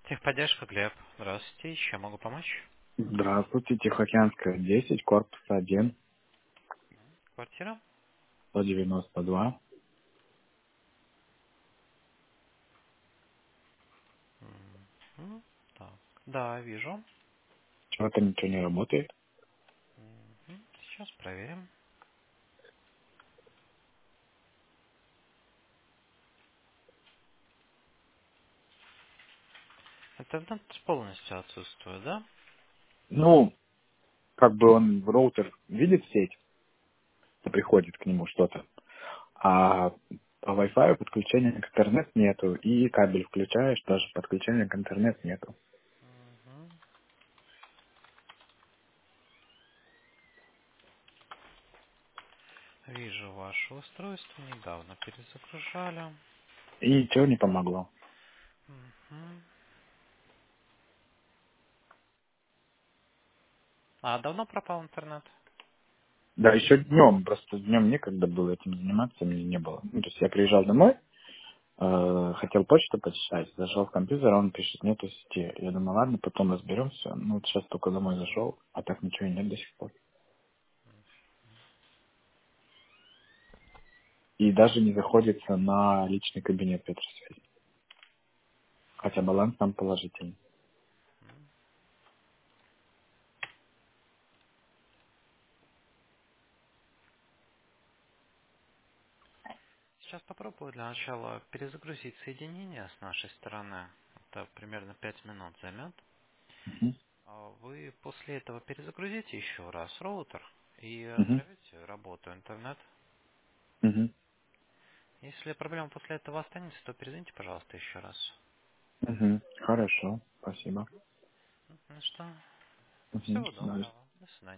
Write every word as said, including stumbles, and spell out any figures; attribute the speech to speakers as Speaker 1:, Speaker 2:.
Speaker 1: Техподдержка, Глеб. Здравствуйте. Чем могу помочь?
Speaker 2: Здравствуйте, Тихоокеанская десять, корпус один,
Speaker 1: Квартира?
Speaker 2: сто девяносто два.
Speaker 1: Мгм. Так. Да, вижу.
Speaker 2: Чего-то ничего не работает.
Speaker 1: Мгм. Сейчас проверим. Интернет полностью отсутствует, да?
Speaker 2: Ну, как бы он в роутер видит сеть, приходит к нему что-то, а по Wi-Fi подключения к интернет нету, и кабель включаешь, даже подключения к интернет нету.
Speaker 1: Мгм. Вижу ваше устройство. Недавно перезагружали.
Speaker 2: И ничего не помогло.
Speaker 1: Мгм. А давно пропал интернет?
Speaker 2: Да, еще днем, просто днем некогда было этим заниматься, мне не было. Ну, то есть я приезжал домой, э, хотел почту почитать, зашел в компьютер, а он пишет, нету сети. Я думаю, ладно, потом разберемся. Ну, вот сейчас только домой зашел, а так ничего и нет до сих пор. И даже не заходится на личный кабинет Петросвязи. Хотя баланс там положительный.
Speaker 1: Сейчас попробую для начала перезагрузить соединение с нашей стороны. Это примерно пять минут займет.
Speaker 2: Мгм.
Speaker 1: А Вы после этого перезагрузите еще раз роутер и
Speaker 2: Мгм.
Speaker 1: отправите работу интернет.
Speaker 2: Мгм.
Speaker 1: Если проблема после этого останется, то перезвоните, пожалуйста, еще раз.
Speaker 2: Мгм. Хорошо, спасибо.
Speaker 1: Ну что,
Speaker 2: Мгм.
Speaker 1: всего
Speaker 2: Да,
Speaker 1: доброго. До свидания.